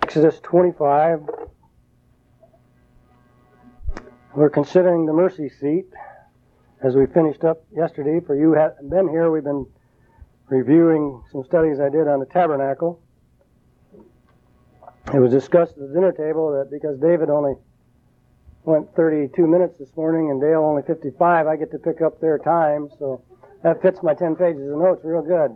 Exodus 25. We're considering the mercy seat as we finished up yesterday. For you who haven't been here, we've been reviewing some studies I did on the tabernacle. It was discussed at the dinner table that because David only went 32 minutes this morning and Dale only 55, I get to pick up their time, so that fits my 10 pages of notes real good.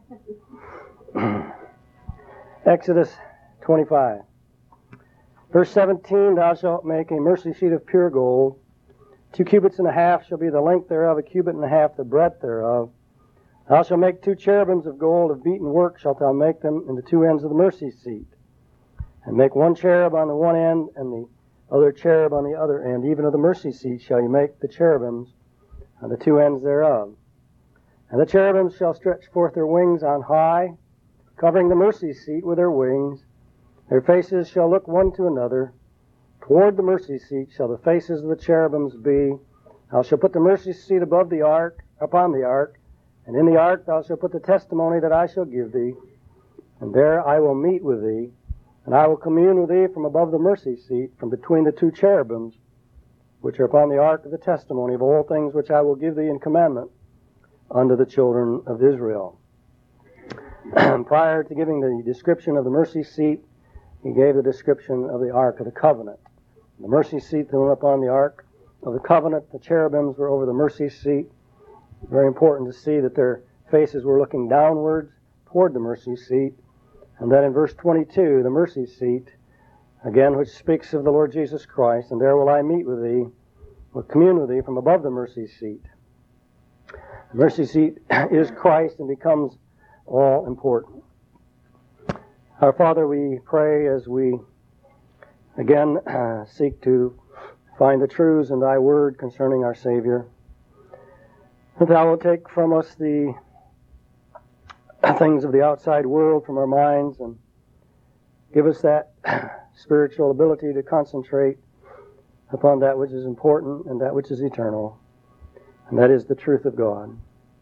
Exodus 25. Verse 17, thou shalt make a mercy seat of pure gold. 2 cubits and a half shall be the length thereof, a cubit and a half the breadth thereof. Thou shalt make 2 cherubims of gold, of beaten work shalt thou make them in the 2 ends of the mercy seat. And make 1 cherub on the one end, and the other cherub on the other end. Even of the mercy seat shall you make the cherubims on the 2 ends thereof. And the cherubims shall stretch forth their wings on high, covering the mercy seat with their wings. Their faces shall look one to another. Toward the mercy seat shall the faces of the cherubims be. Thou shalt put the mercy seat above the ark, upon the ark, and in the ark thou shalt put the testimony that I shall give thee. And there I will meet with thee, and I will commune with thee from above the mercy seat, from between the 2 cherubims, which are upon the ark of the testimony of all things which I will give thee in commandment unto the children of Israel. Prior to giving the description of the mercy seat, he gave the description of the Ark of the Covenant. The mercy seat that went upon the Ark of the Covenant, the cherubims were over the mercy seat. Very important to see that their faces were looking downwards toward the mercy seat. And then in verse 22, the mercy seat, again, which speaks of the Lord Jesus Christ, and there will I meet with thee, will commune with thee from above the mercy seat. The mercy seat is Christ and becomes all important. Our Father, we pray as we again seek to find the truths in Thy Word concerning our Savior, that Thou wilt take from us the things of the outside world from our minds and give us that spiritual ability to concentrate upon that which is important and that which is eternal, and that is the truth of God.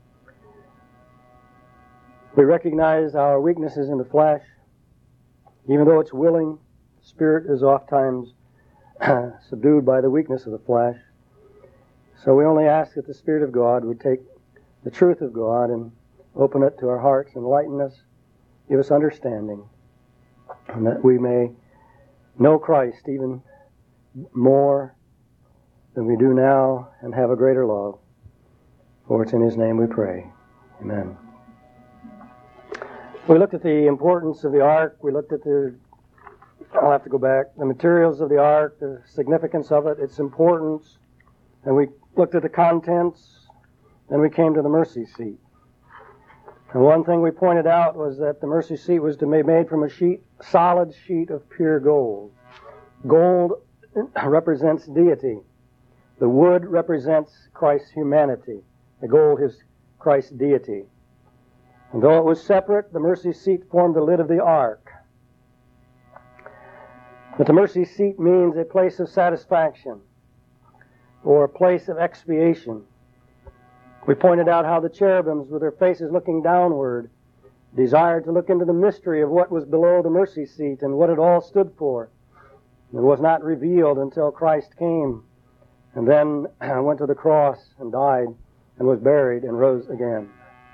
We recognize our weaknesses in the flesh. Even though it's willing, the spirit is oftentimes subdued by the weakness of the flesh. So we only ask that the Spirit of God would take the truth of God and open it to our hearts, enlighten us, give us understanding, and that we may know Christ even more than we do now and have a greater love. For it's in His name we pray. Amen. We looked at the importance of the ark. We looked at I'll have to go back, the materials of the ark, the significance of it, its importance. And we looked at the contents. Then we came to the mercy seat. And one thing we pointed out was that the mercy seat was to be made from a solid sheet of pure gold. Gold represents deity. The wood represents Christ's humanity. The gold is Christ's deity. And though it was separate, the mercy seat formed the lid of the ark. But the mercy seat means a place of satisfaction or a place of expiation. We pointed out how the cherubims, with their faces looking downward, desired to look into the mystery of what was below the mercy seat and what it all stood for. It was not revealed until Christ came and then went to the cross and died and was buried and rose again.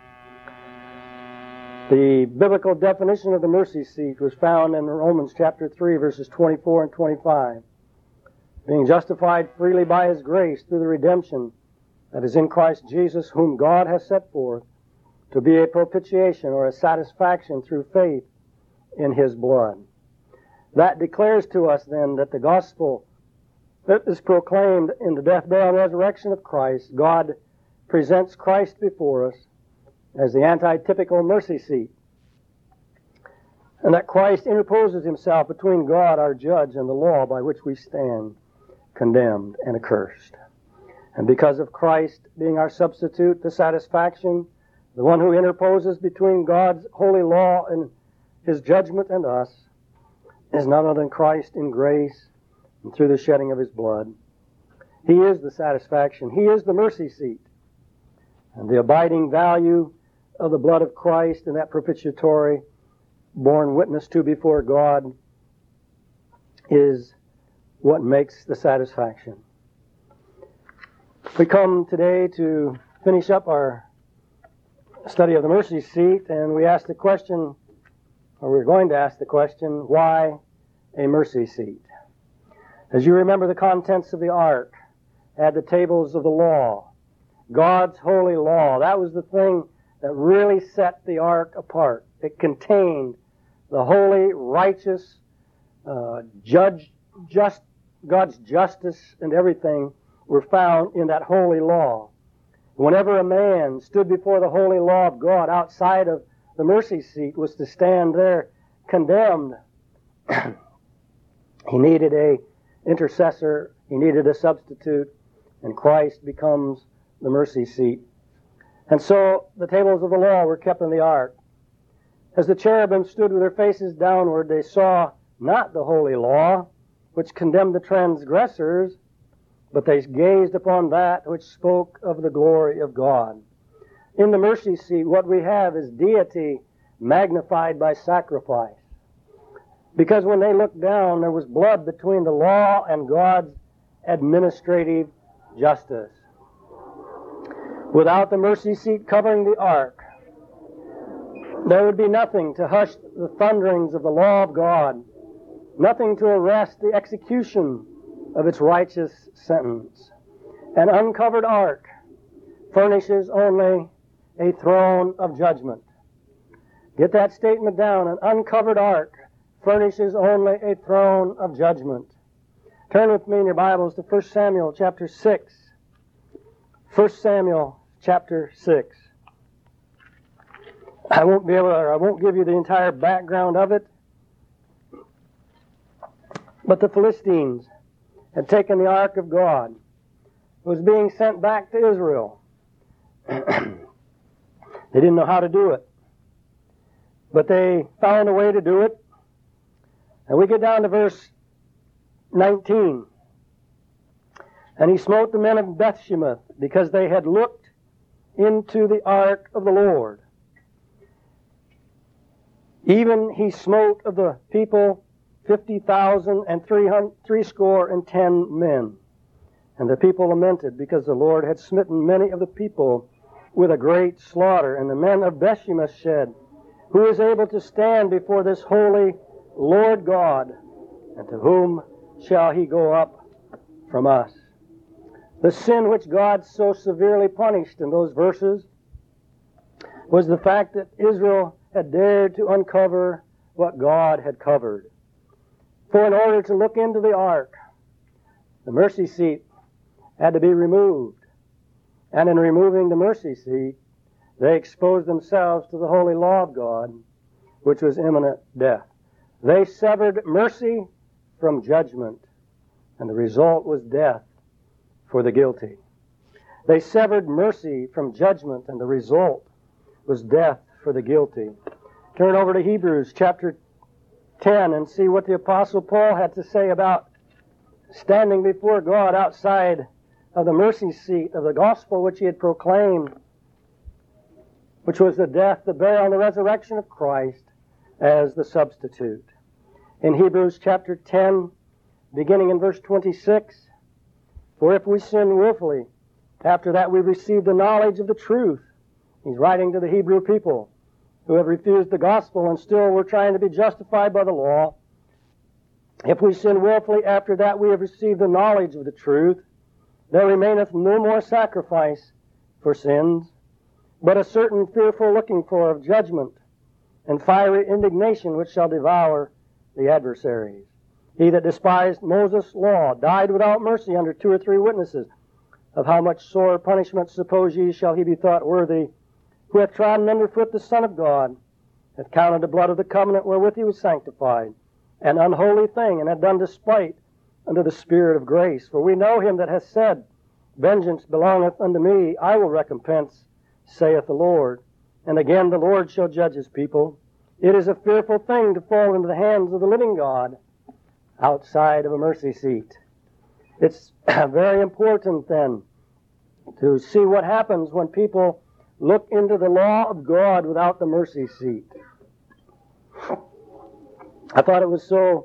The biblical definition of the mercy seat was found in Romans chapter 3, verses 24 and 25. Being justified freely by His grace through the redemption that is in Christ Jesus, whom God has set forth to be a propitiation or a satisfaction through faith in His blood. That declares to us then that the gospel that is proclaimed in the death, burial, and resurrection of Christ, God presents Christ before us as the antitypical mercy seat, and that Christ interposes Himself between God, our judge, and the law by which we stand condemned and accursed. And because of Christ being our substitute, the satisfaction, the one who interposes between God's holy law and His judgment and us, is none other than Christ in grace and through the shedding of His blood. He is the satisfaction. He is the mercy seat. And the abiding value of the blood of Christ and that propitiatory borne witness to before God is what makes the satisfaction. We come today to finish up our study of the mercy seat, and we ask the question, or we're going to ask the question, why a mercy seat? As you remember, the contents of the ark had the tables of the law, God's holy law. That was the thing that really set the ark apart. It contained the holy, righteous, God's justice and everything were found in that holy law. Whenever a man stood before the holy law of God outside of the mercy seat, was to stand there condemned. He needed a intercessor, he needed a substitute, and Christ becomes the mercy seat. And so the tables of the law were kept in the ark. As the cherubim stood with their faces downward, they saw not the holy law, which condemned the transgressors, but they gazed upon that which spoke of the glory of God. In the mercy seat, what we have is deity magnified by sacrifice. Because when they looked down, there was blood between the law and God's administrative justice. Without the mercy seat covering the ark, there would be nothing to hush the thunderings of the law of God, nothing to arrest the execution of its righteous sentence. An uncovered ark furnishes only a throne of judgment. Get that statement down. An uncovered ark furnishes only a throne of judgment. Turn with me in your Bibles to 1 Samuel chapter 6. 1 Samuel chapter 6. I won't give you the entire background of it. But the Philistines had taken the ark of God. It was being sent back to Israel. They didn't know how to do it. But they found a way to do it. And we get down to verse 19. And he smote the men of Bethshemesh because they had looked into the ark of the Lord. Even he smote of the people 50,000 and 310 men. And the people lamented because the Lord had smitten many of the people with a great slaughter. And the men of Bethshemesh said, who is able to stand before this holy Lord God? And to whom shall he go up from us? The sin which God so severely punished in those verses was the fact that Israel had dared to uncover what God had covered. For in order to look into the ark, the mercy seat had to be removed. And in removing the mercy seat, they exposed themselves to the holy law of God, which was imminent death. They severed mercy from judgment, and the result was death for the guilty. They severed mercy from judgment, and the result was death for the guilty. Turn over to Hebrews chapter 10 and see what the Apostle Paul had to say about standing before God outside of the mercy seat of the gospel which he had proclaimed, which was the death, the burial, and the resurrection of Christ as the substitute. In Hebrews chapter 10, beginning in verse 26, for if we sin willfully, after that we receive the knowledge of the truth. He's writing to the Hebrew people who have refused the gospel and still were trying to be justified by the law. If we sin willfully, after that we have received the knowledge of the truth, there remaineth no more sacrifice for sins, but a certain fearful looking for of judgment and fiery indignation which shall devour the adversaries. He that despised Moses' law died without mercy under 2 or 3 witnesses. Of how much sore punishment suppose ye shall he be thought worthy, who hath trodden under foot the Son of God, hath counted the blood of the covenant wherewith he was sanctified, an unholy thing, and hath done despite unto the Spirit of grace. For we know him that hath said, vengeance belongeth unto me, I will recompense, saith the Lord. And again, the Lord shall judge his people. It is a fearful thing to fall into the hands of the living God outside of a mercy seat. It's very important then to see what happens when people look into the law of God without the mercy seat. I thought it was so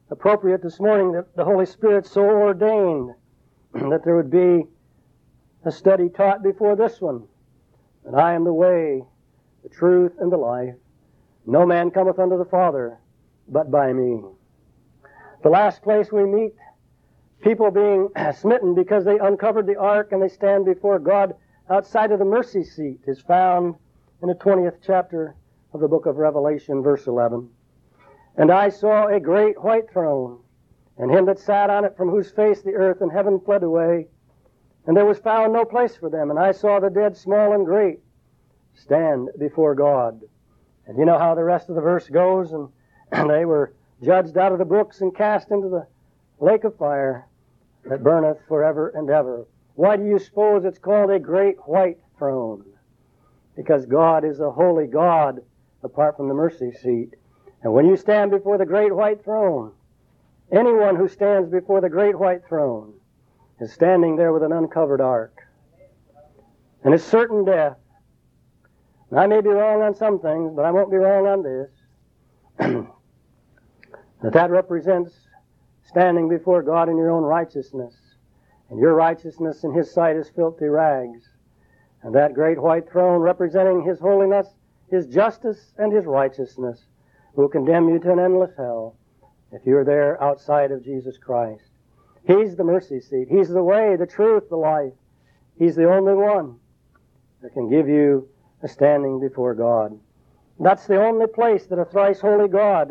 appropriate this morning that the Holy Spirit so ordained that there would be a study taught before this one. And I am the way, the truth, and the life. No man cometh unto the Father but by me. The last place we meet people being smitten because they uncovered the ark and they stand before God outside of the mercy seat is found in the 20th chapter of the book of Revelation, verse 11. And I saw a great white throne, and him that sat on it, from whose face the earth and heaven fled away, and there was found no place for them. And I saw the dead, small and great, stand before God. And you know how the rest of the verse goes, and they were judged out of the books and cast into the lake of fire that burneth forever and ever. Why do you suppose it's called a great white throne? Because God is a holy God apart from the mercy seat. And when you stand before the great white throne, anyone who stands before the great white throne is standing there with an uncovered ark. And it's certain death. And I may be wrong on some things, but I won't be wrong on this. that represents standing before God in your own righteousness. And your righteousness in His sight is filthy rags. And that great white throne representing His holiness, His justice, and His righteousness will condemn you to an endless hell if you're there outside of Jesus Christ. He's the mercy seat. He's the way, the truth, the life. He's the only one that can give you a standing before God. That's the only place that a thrice holy God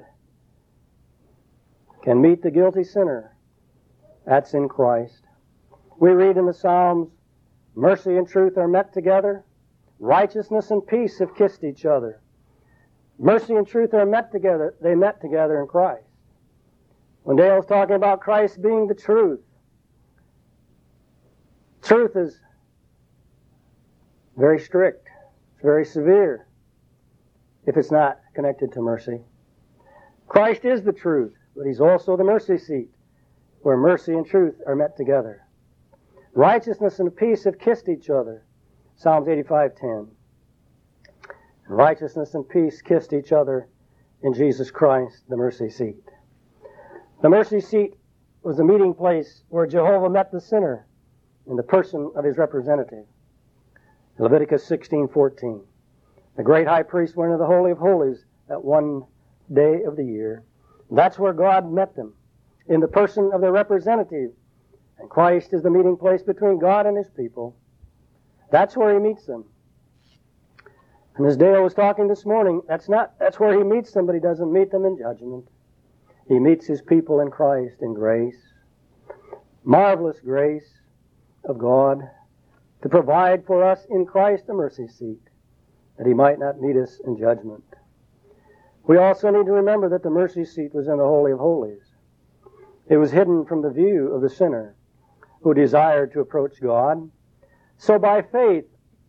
can meet the guilty sinner. That's in Christ. We read in the Psalms, mercy and truth are met together. Righteousness and peace have kissed each other. Mercy and truth are met together. They met together in Christ. When Dale's talking about Christ being the truth, truth is very strict. It's very severe if it's not connected to mercy. Christ is the truth, but He's also the mercy seat where mercy and truth are met together. Righteousness and peace have kissed each other. Psalms 85:10. Righteousness and peace kissed each other in Jesus Christ, the mercy seat. The mercy seat was the meeting place where Jehovah met the sinner in the person of His representative. Leviticus 16:14. The great high priest went into the Holy of Holies that one day of the year. That's where God met them, in the person of their representative. And Christ is the meeting place between God and His people. That's where He meets them. And as Dale was talking this morning, that's where He meets them, but He doesn't meet them in judgment. He meets His people in Christ in grace. Marvelous grace of God to provide for us in Christ a mercy seat, that He might not meet us in judgment. We also need to remember that the mercy seat was in the Holy of Holies. It was hidden from the view of the sinner who desired to approach God. So by faith,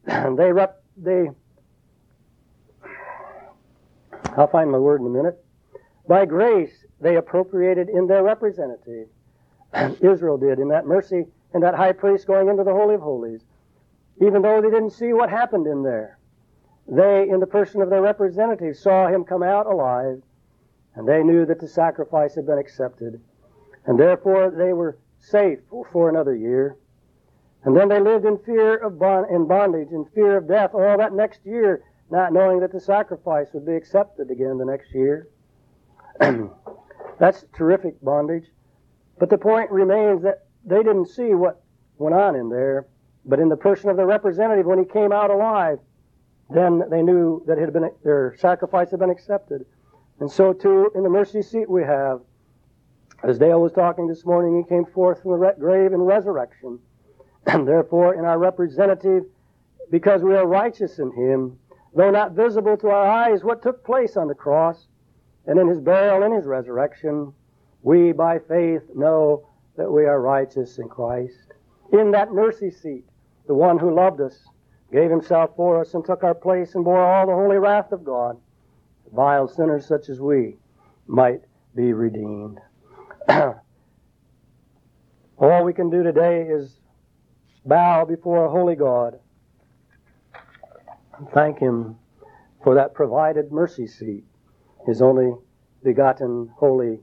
I'll find my word in a minute. By grace, they appropriated in their representative. Israel did in that mercy and that high priest going into the Holy of Holies. Even though they didn't see what happened in there, they, in the person of their representative, saw him come out alive, and they knew that the sacrifice had been accepted. And therefore they were safe for another year. And then they lived in fear of bondage, in fear of death, all that next year, not knowing that the sacrifice would be accepted again the next year. That's terrific bondage. But the point remains that they didn't see what went on in there, but in the person of the representative, when he came out alive, then they knew that their sacrifice had been accepted. And so too, in the mercy seat we have, as Dale was talking this morning, he came forth from the grave in resurrection. And therefore, in our representative, because we are righteous in Him, though not visible to our eyes what took place on the cross, and in His burial and His resurrection, we by faith know that we are righteous in Christ. In that mercy seat, the one who loved us, gave Himself for us and took our place and bore all the holy wrath of God, vile sinners such as we might be redeemed. All we can do today is bow before a holy God and thank Him for that provided mercy seat, His only begotten, holy,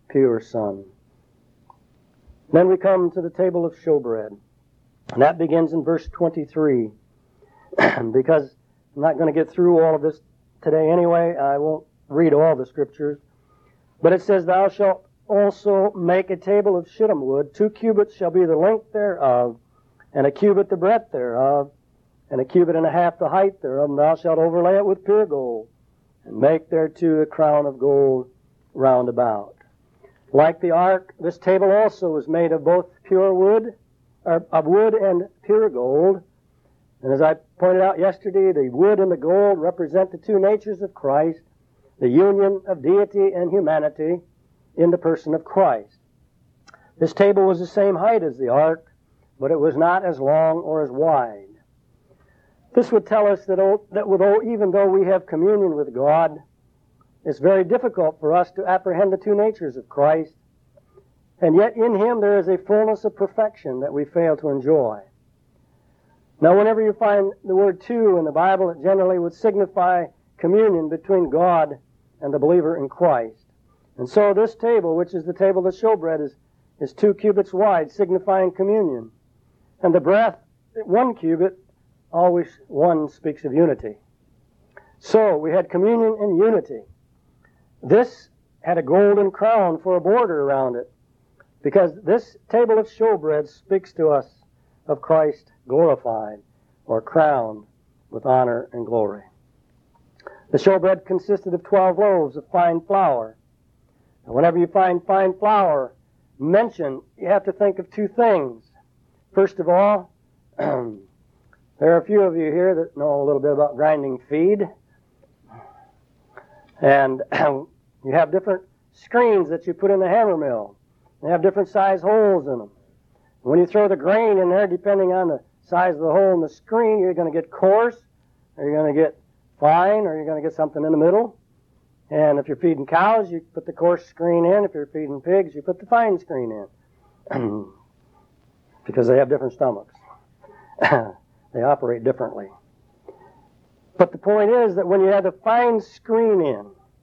pure Son. Then we come to the table of showbread. And that begins in verse 23. Because I'm not going to get through all of this today anyway, I won't read all the scriptures. But it says, Thou shalt also make a table of shittim wood. 2 cubits shall be the length thereof, and a cubit the breadth thereof, and a cubit and a half the height thereof. And thou shalt overlay it with pure gold, and make thereto a crown of gold round about. Like the ark, this table also was made of both pure wood, or of wood and pure gold. And as I pointed out yesterday, the wood and the gold represent the 2 natures of Christ, the union of deity and humanity in the person of Christ. This table was the same height as the ark, but it was not as long or as wide. This would tell us that even though we have communion with God, it's very difficult for us to apprehend the 2 natures of Christ, and yet in Him there is a fullness of perfection that we fail to enjoy. Now, whenever you find the word 2 in the Bible, it generally would signify communion between God and the believer in Christ. And so this table, which is the table of showbread, is 2 cubits wide, signifying communion. And the breadth, 1 cubit, always 1 speaks of unity. So we had communion and unity. This had a golden crown for a border around it, because this table of showbread speaks to us of Christ glorified or crowned with honor and glory. The showbread consisted of 12 loaves of fine flour. And whenever you find fine flour mentioned, you have to think of 2 things. First of all, there are a few of you here that know a little bit about grinding feed. And you have different screens that you put in the hammer mill. They have different size holes in them. When you throw the grain in there, depending on the size of the hole in the screen, you're going to get coarse, or you're going to get fine, or you're going to get something in the middle. And if you're feeding cows, you put the coarse screen in. If you're feeding pigs, you put the fine screen in. Because they have different stomachs. They operate differently. But the point is that when you have the fine screen in,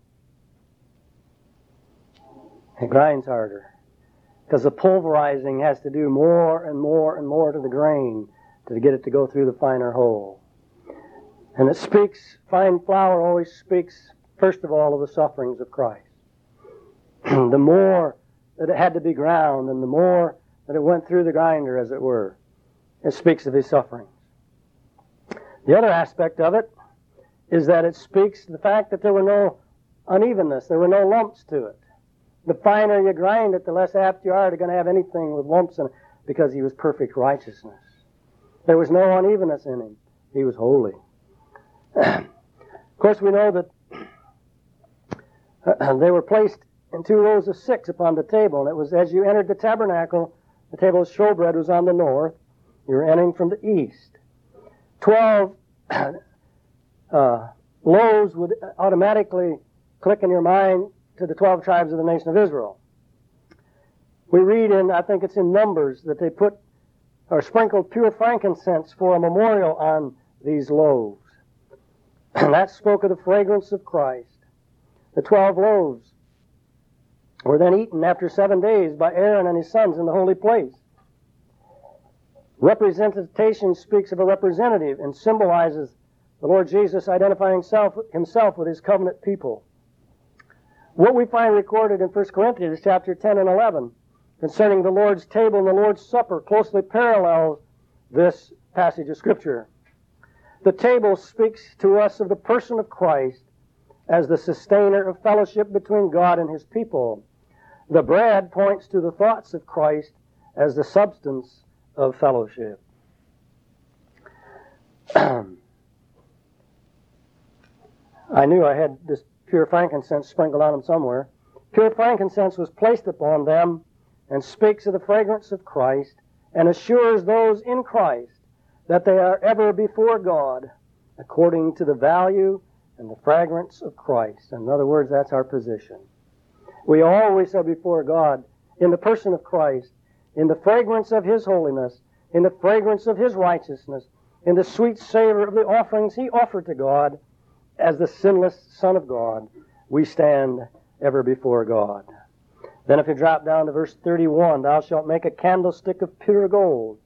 it grinds harder. Because the pulverizing has to do more and more and more to the grain to get it to go through the finer hole. And it speaks, fine flour always speaks, first of all, of the sufferings of Christ. The more that it had to be ground and the more that it went through the grinder, as it were, it speaks of His sufferings. The other aspect of it is that it speaks to the fact that there were no unevenness, there were no lumps to it. The finer you grind it, the less apt you are to going to have anything with lumps in it, because He was perfect righteousness. There was no unevenness in Him. He was holy. Of course, we know that they were placed in 2 rows of 6 upon the table. And it was as you entered the tabernacle, the table of showbread was on the north. You were entering from the east. 12 loaves would automatically click in your mind to the 12 tribes of the nation of Israel. We read in, I think it's in Numbers, that they put or sprinkled pure frankincense for a memorial on these loaves. And that spoke of the fragrance of Christ. The 12 loaves were then eaten after 7 days by Aaron and his sons in the holy place. Representation speaks of a representative and symbolizes the Lord Jesus identifying himself with His covenant people. What we find recorded in 1 Corinthians chapter 10 and 11 concerning the Lord's table and the Lord's supper closely parallels this passage of Scripture. The table speaks to us of the person of Christ as the sustainer of fellowship between God and His people. The bread points to the thoughts of Christ as the substance of fellowship. I knew I had this pure frankincense sprinkled on them somewhere. Pure frankincense was placed upon them and speaks of the fragrance of Christ and assures those in Christ that they are ever before God according to the value and the fragrance of Christ. In other words, that's our position. We always are before God in the person of Christ, in the fragrance of His holiness, in the fragrance of His righteousness, in the sweet savor of the offerings He offered to God. As the sinless Son of God, we stand ever before God. Then if you drop down to verse 31, thou shalt make a candlestick of pure gold.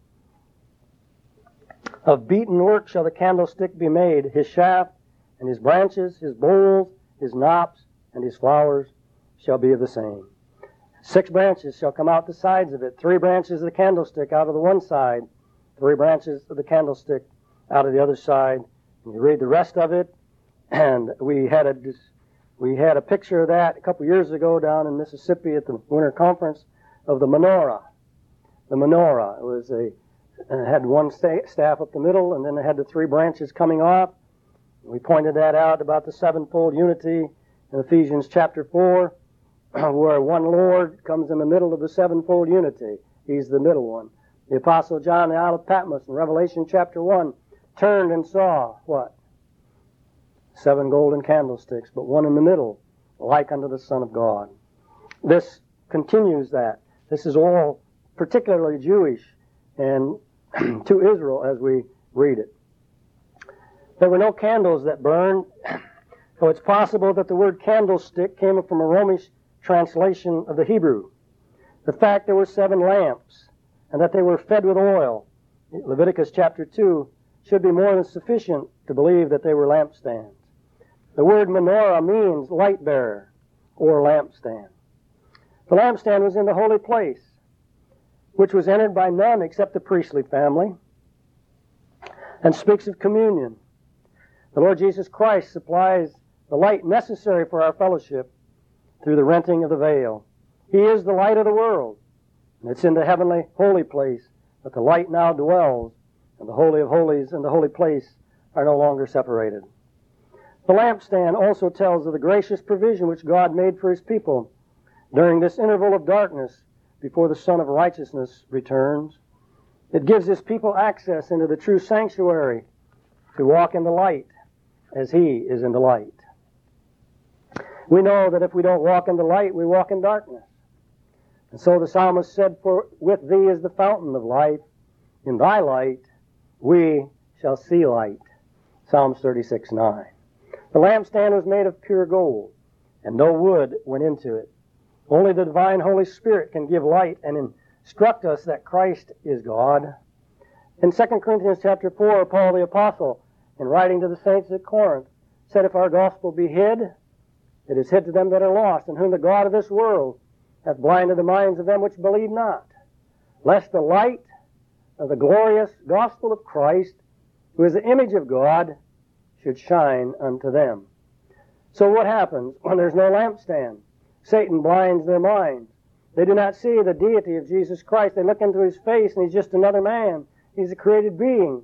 Of beaten work shall the candlestick be made, his shaft and his branches, his bowls, his knops, and his flowers shall be of the same. 6 branches shall come out the sides of it, 3 branches of the candlestick out of the one side, 3 branches of the candlestick out of the other side. And you read the rest of it, and we had a picture of that a couple years ago down in Mississippi at the winter conference of the menorah. The menorah, it had one staff up the middle, and then it had the 3 branches coming off. We pointed that out about the 7-fold unity in Ephesians chapter 4, where one Lord comes in the middle of the 7-fold unity. He's the middle one. The Apostle John, the Isle of Patmos, in Revelation chapter 1, turned and saw what? 7 golden candlesticks, but one in the middle, like unto the Son of God. This continues that. This is all particularly Jewish and to Israel as we read it. There were no candles that burned, so it's possible that the word candlestick came from a Romish translation of the Hebrew. The fact there were 7 lamps and that they were fed with oil, Leviticus chapter 2, should be more than sufficient to believe that they were lampstands. The word menorah means light bearer or lampstand. The lampstand was in the holy place, which was entered by none except the priestly family, and speaks of communion. The Lord Jesus Christ supplies the light necessary for our fellowship through the renting of the veil. He is the light of the world, and it's in the heavenly holy place that the light now dwells, and the Holy of Holies and the holy place are no longer separated. The lampstand also tells of the gracious provision which God made for His people during this interval of darkness before the Son of Righteousness returns. It gives His people access into the true sanctuary to walk in the light as He is in the light. We know that if we don't walk in the light, we walk in darkness. And so the psalmist said, "For with Thee is the fountain of life. In Thy light we shall see light." Psalms 36:9. The lampstand was made of pure gold, and no wood went into it. Only the divine Holy Spirit can give light and instruct us that Christ is God. In 2 Corinthians chapter 4, Paul the Apostle, in writing to the saints at Corinth, said, "If our gospel be hid, it is hid to them that are lost, in whom the God of this world hath blinded the minds of them which believe not, lest the light of the glorious gospel of Christ, who is the image of God, should shine unto them." So what happens when there's no lampstand? Satan blinds their minds. They do not see the deity of Jesus Christ. They look into His face and He's just another man. He's a created being.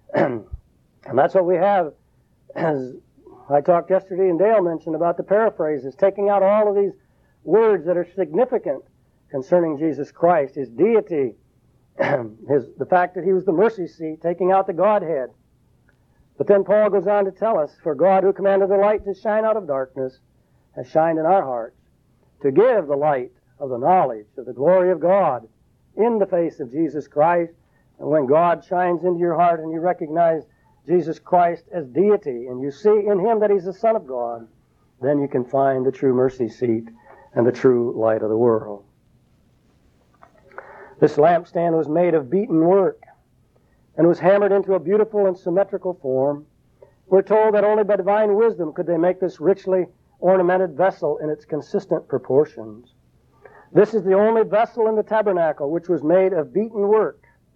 And that's what we have, as I talked yesterday and Dale mentioned about the paraphrases, taking out all of these words that are significant concerning Jesus Christ, His deity, the fact that He was the mercy seat, taking out the Godhead. But then Paul goes on to tell us, "For God, who commanded the light to shine out of darkness, has shined in our hearts, to give the light of the knowledge of the glory of God in the face of Jesus Christ." And when God shines into your heart and you recognize Jesus Christ as deity, and you see in Him that He's the Son of God, then you can find the true mercy seat and the true light of the world. This lampstand was made of beaten work and was hammered into a beautiful and symmetrical form. We're told that only by divine wisdom could they make this richly ornamented vessel in its consistent proportions. This is the only vessel in the tabernacle which was made of beaten work.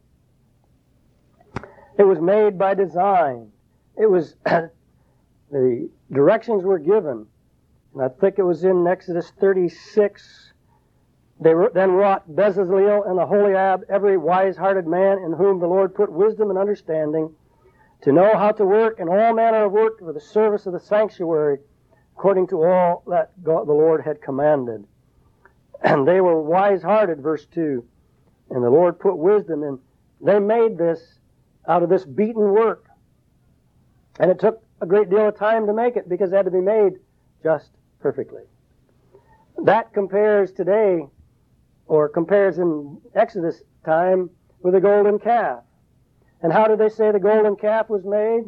It was made by design. It was, the directions were given, and I think it was in Exodus 36. They then wrought Bezaleel and Aholiab, every wise-hearted man in whom the Lord put wisdom and understanding, to know how to work in all manner of work for the service of the sanctuary, according to all that God, the Lord had commanded. And they were wise-hearted, verse 2. And the Lord put wisdom in. They made this out of this beaten work. And it took a great deal of time to make it because it had to be made just perfectly. That compares today, or compares in Exodus time, with a golden calf. And how did they say the golden calf was made?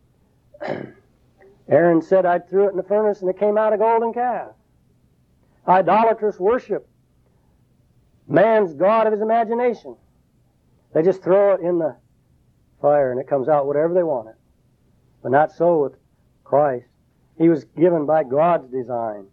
Aaron said, "I threw it in the furnace and it came out a golden calf." Idolatrous worship Man's God of his imagination. They just throw it in the fire and it comes out whatever they want it. But not so with Christ. He was given by God's design.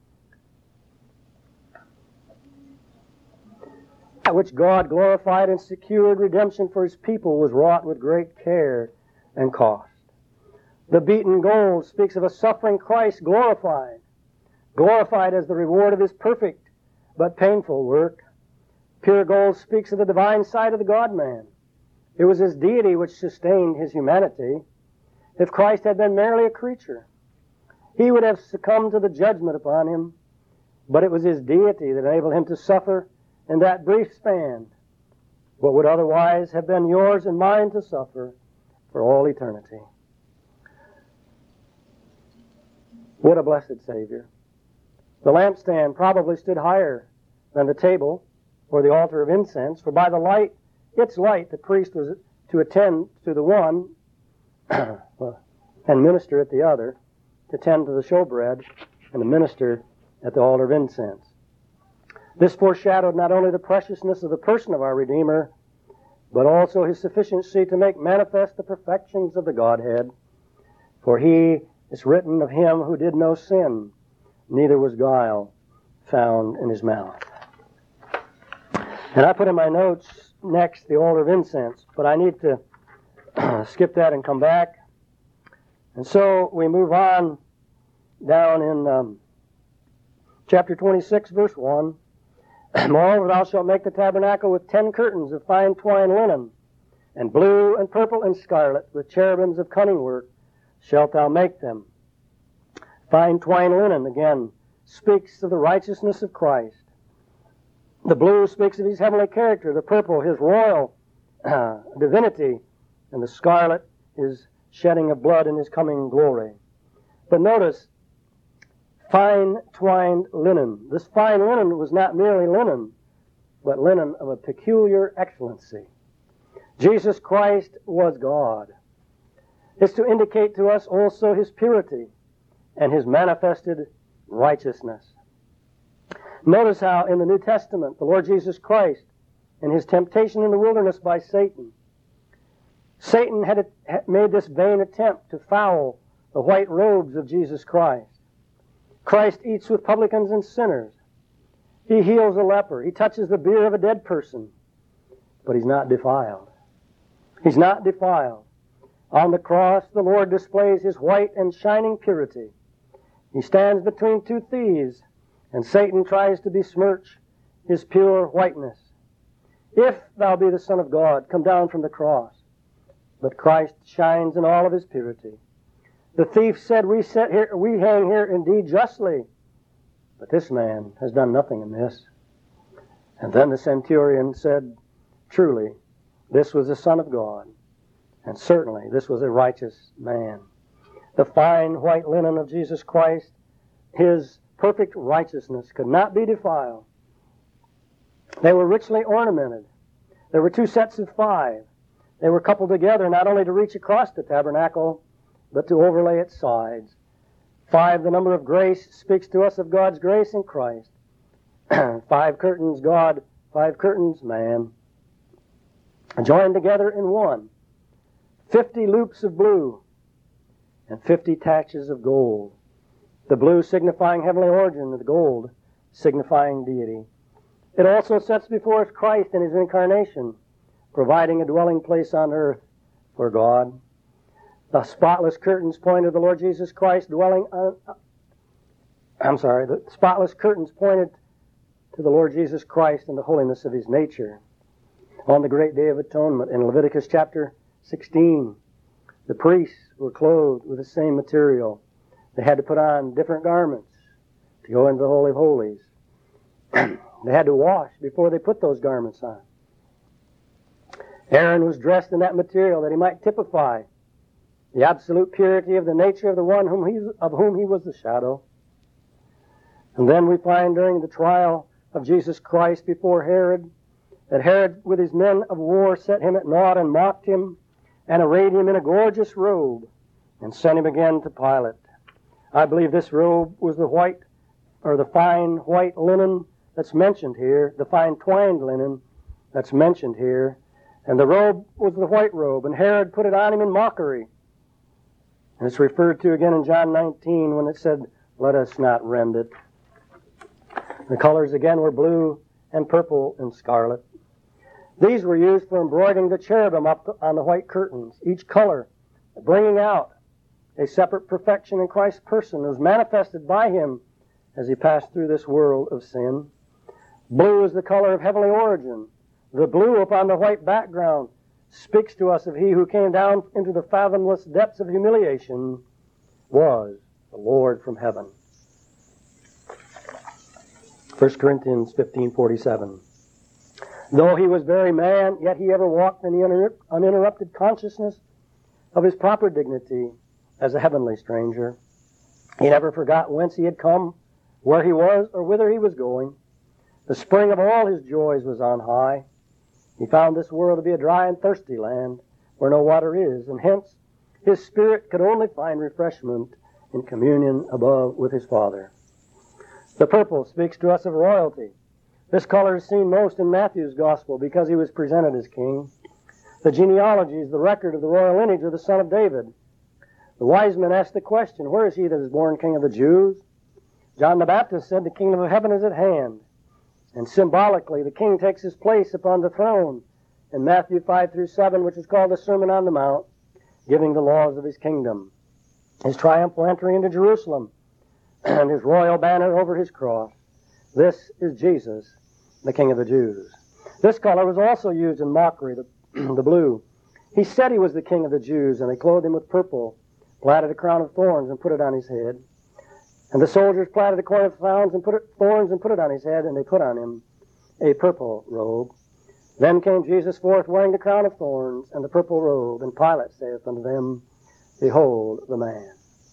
That which God glorified and secured redemption for His people was wrought with great care and cost. The beaten gold speaks of a suffering Christ glorified as the reward of His perfect but painful work. Pure gold speaks of the divine side of the God-man. It was His deity which sustained His humanity. If Christ had been merely a creature, He would have succumbed to the judgment upon Him, but it was His deity that enabled Him to suffer in that brief span what would otherwise have been yours and mine to suffer for all eternity. What a blessed Savior. The lampstand probably stood higher than the table or the altar of incense, for by its light the priest was to attend to the one and minister at the other, to tend to the showbread and to minister at the altar of incense. This foreshadowed not only the preciousness of the person of our Redeemer, but also His sufficiency to make manifest the perfections of the Godhead. For He is written of Him who did no sin, neither was guile found in His mouth. And I put in my notes next the altar of incense, but I need to skip that and come back. And so we move on down in chapter 26, verse 1. Moreover, thou shalt make the tabernacle with 10 curtains of fine twined linen, and blue and purple and scarlet, with cherubims of cunning work shalt thou make them. Fine twined linen, again, speaks of the righteousness of Christ. The blue speaks of His heavenly character, the purple His royal divinity, and the scarlet His shedding of blood in His coming glory. But notice, fine twined linen. This fine linen was not merely linen, but linen of a peculiar excellency. Jesus Christ was God. It's to indicate to us also His purity and His manifested righteousness. Notice how in the New Testament, the Lord Jesus Christ, in His temptation in the wilderness by Satan had made this vain attempt to foul the white robes of Jesus Christ. Christ eats with publicans and sinners. He heals a leper. He touches the bier of a dead person. But He's not defiled. He's not defiled. On the cross, the Lord displays His white and shining purity. He stands between two thieves, and Satan tries to besmirch His pure whiteness. If thou be the Son of God, come down from the cross. But Christ shines in all of His purity. The thief said, we hang here indeed justly, but this man has done nothing amiss. And then the centurion said, truly, this was the Son of God, and certainly this was a righteous man. The fine white linen of Jesus Christ, His perfect righteousness, could not be defiled. They were richly ornamented. There were 2 sets of 5. They were coupled together not only to reach across the tabernacle, but to overlay its sides. 5, the number of grace, speaks to us of God's grace in Christ. 5 curtains God, 5 curtains man, joined together in one. 50 loops of blue and 50 taches of gold. The blue signifying heavenly origin, the gold signifying deity. It also sets before us Christ in His incarnation, providing a dwelling place on earth for God. The spotless curtains point to the Lord Jesus Christ dwelling on... the spotless curtains pointed to the Lord Jesus Christ and the holiness of His nature. On the great day of atonement in Leviticus chapter 16, the priests were clothed with the same material. They had to put on different garments to go into the Holy of Holies. They had to wash before they put those garments on. Aaron was dressed in that material that he might typify the absolute purity of the nature of the one of whom he was the shadow. And then we find during the trial of Jesus Christ before Herod, that Herod with his men of war set him at naught and mocked him and arrayed him in a gorgeous robe and sent him again to Pilate. I believe this robe was the fine white linen that's mentioned here, the fine twined linen that's mentioned here. And the robe was the white robe, and Herod put it on him in mockery. And it's referred to again in John 19 when it said, "Let us not rend it." The colors again were blue and purple and scarlet. These were used for embroidering the cherubim up on the white curtains, each color bringing out a separate perfection in Christ's person that was manifested by him as he passed through this world of sin. Blue is the color of heavenly origin. The blue upon the white background speaks to us of he who came down into the fathomless depths of humiliation was the Lord from heaven. 1 Corinthians 15:47. Though he was very man, yet he ever walked in the uninterrupted consciousness of his proper dignity as a heavenly stranger. He never forgot whence he had come, where he was, or whither he was going. The spring of all his joys was on high. He found this world to be a dry and thirsty land where no water is, and hence his spirit could only find refreshment in communion above with his Father. The purple speaks to us of royalty. This color is seen most in Matthew's Gospel because he was presented as king. The genealogy is the record of the royal lineage of the son of David. The wise men asked the question, "Where is he that is born king of the Jews?" John the Baptist said, "The kingdom of heaven is at hand." And symbolically, the king takes his place upon the throne in Matthew 5-7, which is called the Sermon on the Mount, giving the laws of his kingdom. His triumphal entry into Jerusalem and his royal banner over his cross. This is Jesus, the King of the Jews. This color was also used in mockery, the blue. He said he was the King of the Jews, and they clothed him with purple, platted a crown of thorns, and put it on his head. And the soldiers platted a crown of thorns and put it on his head, and they put on him a purple robe. Then came Jesus forth wearing the crown of thorns and the purple robe, and Pilate saith unto them, "Behold the man."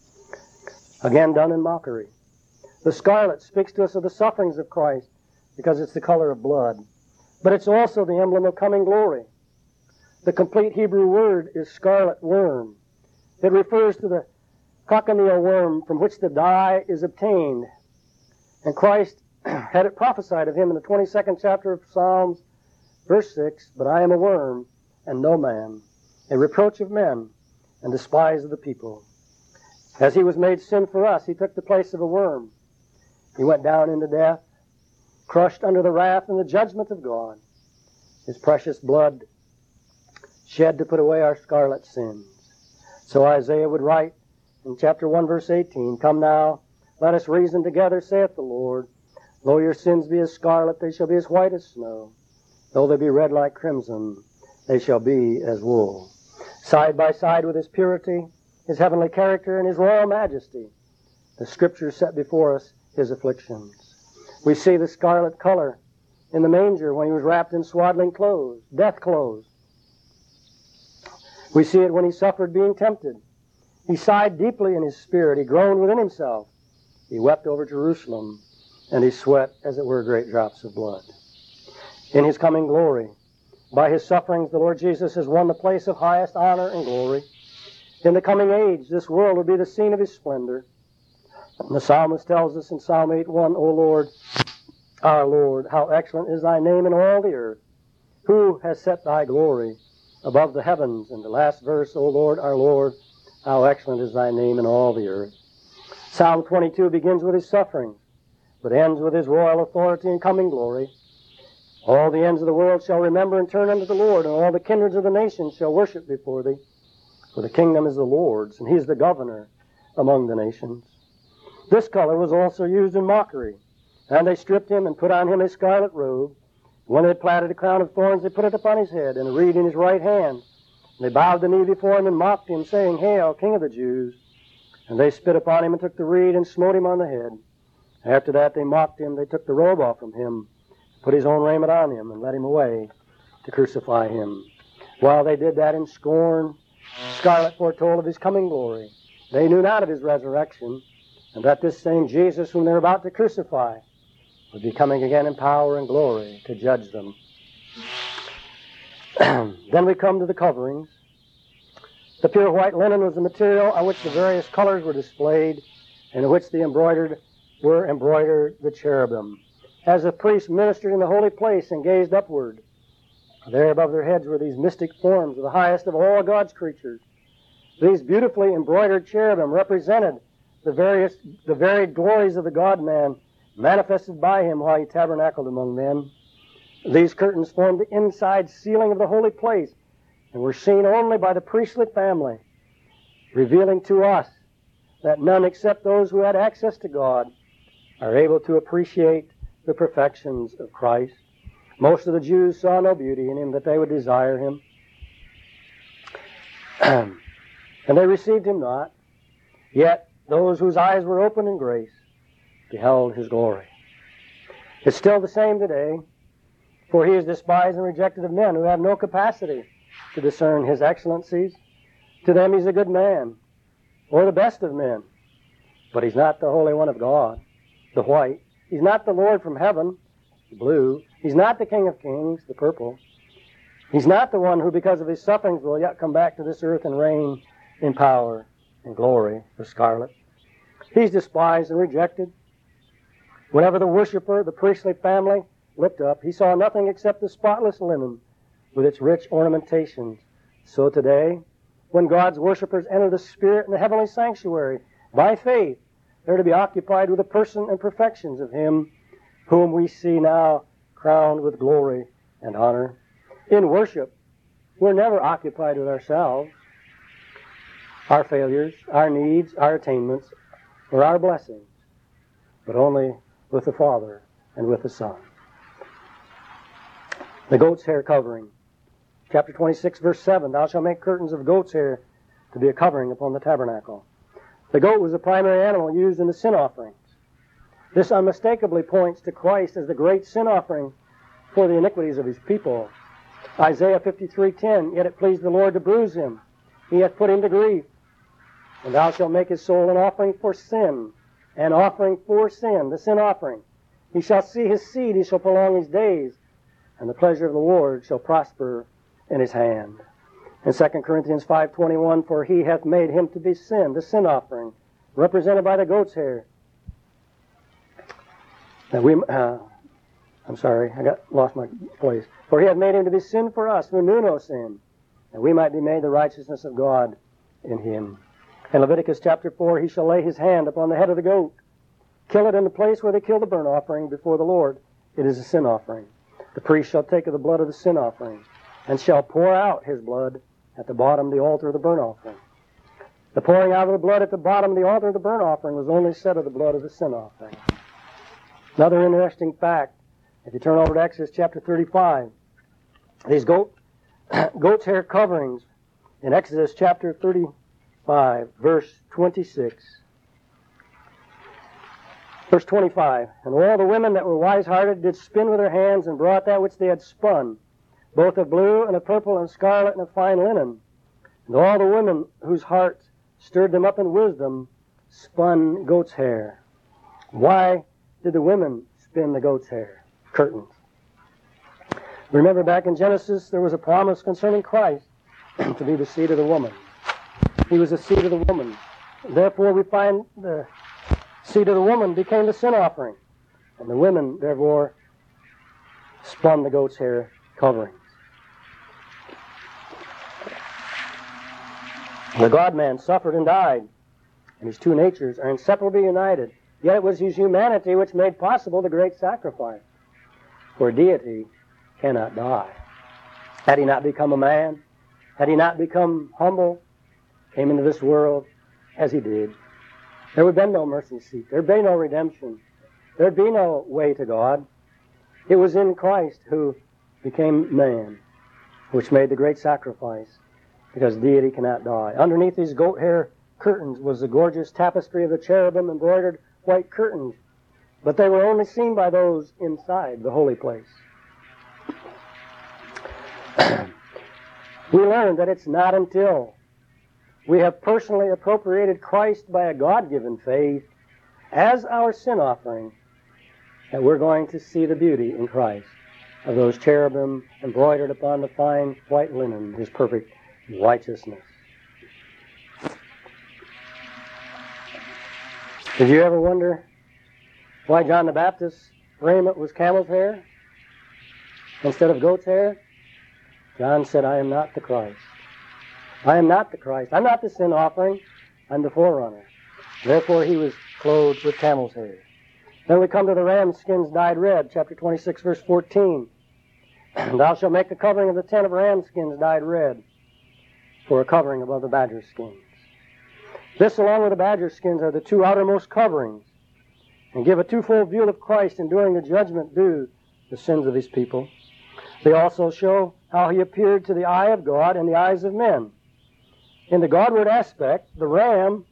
Again done in mockery. The scarlet speaks to us of the sufferings of Christ because it's the color of blood. But it's also the emblem of coming glory. The complete Hebrew word is scarlet worm. It refers to the cochineal worm from which the dye is obtained. And Christ had it prophesied of him in the 22nd chapter of Psalms, verse 6, "But I am a worm and no man, a reproach of men and despised of the people." As he was made sin for us, he took the place of a worm. He went down into death, crushed under the wrath and the judgment of God. His precious blood shed to put away our scarlet sins. So Isaiah would write in chapter 1, verse 18, "Come now, let us reason together, saith the Lord. Though your sins be as scarlet, they shall be as white as snow. Though they be red like crimson, they shall be as wool." Side by side with his purity, his heavenly character, and his royal majesty, the Scriptures set before us his afflictions. We see the scarlet color in the manger when he was wrapped in swaddling clothes, death clothes. We see it when he suffered being tempted. He sighed deeply in his spirit. He groaned within himself. He wept over Jerusalem, and he sweat, as it were, great drops of blood. In his coming glory, by his sufferings, the Lord Jesus has won the place of highest honor and glory. In the coming age, this world will be the scene of his splendor. And the psalmist tells us in Psalm 8:1, "O Lord, our Lord, how excellent is thy name in all the earth. Who has set thy glory above the heavens?" And the last verse, "O Lord, our Lord, how excellent is thy name in all the earth." Psalm 22 begins with his suffering, but ends with his royal authority and coming glory. "All the ends of the world shall remember and turn unto the Lord, and all the kindreds of the nations shall worship before thee. For the kingdom is the Lord's, and he is the governor among the nations." This color was also used in mockery. "And they stripped him and put on him a scarlet robe. When they had platted a crown of thorns, they put it upon his head, and a reed in his right hand. And they bowed the knee before him and mocked him, saying, Hail, King of the Jews! And they spit upon him and took the reed and smote him on the head. After that they mocked him. They took the robe off from him, put his own raiment on him, and led him away to crucify him." While they did that in scorn, scarlet foretold of his coming glory. They knew not of his resurrection, and that this same Jesus whom they were about to crucify would be coming again in power and glory to judge them. Then we come to the coverings. The pure white linen was the material on which the various colors were displayed, and in which were embroidered the cherubim. as the priests ministered in the holy place and gazed upward. There above their heads were these mystic forms of the highest of all God's creatures. These beautifully embroidered cherubim represented the varied glories of the God-man manifested by him while he tabernacled among men. These curtains formed the inside ceiling of the holy place and were seen only by the priestly family, revealing to us that none except those who had access to God are able to appreciate the perfections of Christ. Most of the Jews saw no beauty in him that they would desire him, and they received him not. Yet those whose eyes were opened in grace beheld his glory. It's still the same today, for he is despised and rejected of men who have no capacity to discern his excellencies. To them he's a good man, or the best of men. But he's not the Holy One of God, the white. He's not the Lord from heaven, the blue. He's not the King of Kings, the purple. He's not the one who, because of his sufferings, will yet come back to this earth and reign in power and glory, the scarlet. He's despised and rejected. Whenever the worshiper, the priestly family, looked up, he saw nothing except the spotless linen with its rich ornamentations. So today, when God's worshipers enter the Spirit in the heavenly sanctuary, by faith, they're to be occupied with the person and perfections of him whom we see now crowned with glory and honor. In worship, we're never occupied with ourselves, our failures, our needs, our attainments, or our blessings, but only with the Father and with the Son. The goat's hair covering. Chapter 26, verse 7, thou shalt make curtains of goat's hair to be a covering upon the tabernacle. The goat was the primary animal used in the sin offerings. This unmistakably points to Christ as the great sin offering for the iniquities of his people. Isaiah 53:10, yet it pleased the Lord to bruise him. He hath put him to grief. And thou shalt make his soul an offering for sin, an offering for sin, the sin offering. He shall see his seed, he shall prolong his days, and the pleasure of the Lord shall prosper in his hand. In 2 Corinthians 5:21, for he hath made him to be sin, the sin offering, represented by the goat's hair. Now lost my place. For he hath made him to be sin for us, who knew no sin, that we might be made the righteousness of God in him. In Leviticus chapter 4, he shall lay his hand upon the head of the goat, kill it in the place where they kill the burnt offering before the Lord. It is a sin offering. The priest shall take of the blood of the sin offering, and shall pour out his blood at the bottom of the altar of the burnt offering. The pouring out of the blood at the bottom of the altar of the burnt offering was only said of the blood of the sin offering. Another interesting fact, if you turn over to Exodus chapter 35, these goat's hair coverings in Exodus chapter 35, verse 26. Verse 25, and all the women that were wise-hearted did spin with their hands and brought that which they had spun, both of blue and of purple and scarlet and of fine linen. And all the women whose hearts stirred them up in wisdom spun goat's hair. Why did the women spin the goat's hair? Curtains. Remember back in Genesis, there was a promise concerning Christ to be the seed of the woman. He was the seed of the woman. Therefore, we find the seed of the woman became the sin offering. And the women, therefore, spun the goat's hair coverings. The God-man suffered and died, and his two natures are inseparably united. Yet it was his humanity which made possible the great sacrifice. For deity cannot die. Had he not become a man, had he not become humble, came into this world as he did, there would have been no mercy seat. There would be no redemption. There would be no way to God. It was in Christ who became man, which made the great sacrifice, because deity cannot die. Underneath these goat hair curtains was the gorgeous tapestry of the cherubim embroidered white curtains, but they were only seen by those inside the holy place. We learned that it's not until we have personally appropriated Christ by a God-given faith as our sin offering that we're going to see the beauty in Christ of those cherubim embroidered upon the fine white linen, his perfect righteousness. Did you ever wonder why John the Baptist raiment was camel's hair instead of goat's hair? John said, I am not the Christ. I am not the Christ. I'm not the sin offering. I'm the forerunner. Therefore he was clothed with camel's hair. Then we come to the ram skins dyed red, chapter 26, verse 14. Thou shalt make the covering of the tent of ram skins dyed red for a covering above the badger skins. This, along with the badger skins, are the two outermost coverings, and give a twofold view of Christ enduring the judgment due the sins of his people. They also show how he appeared to the eye of God and the eyes of men. In the Godward aspect, the ram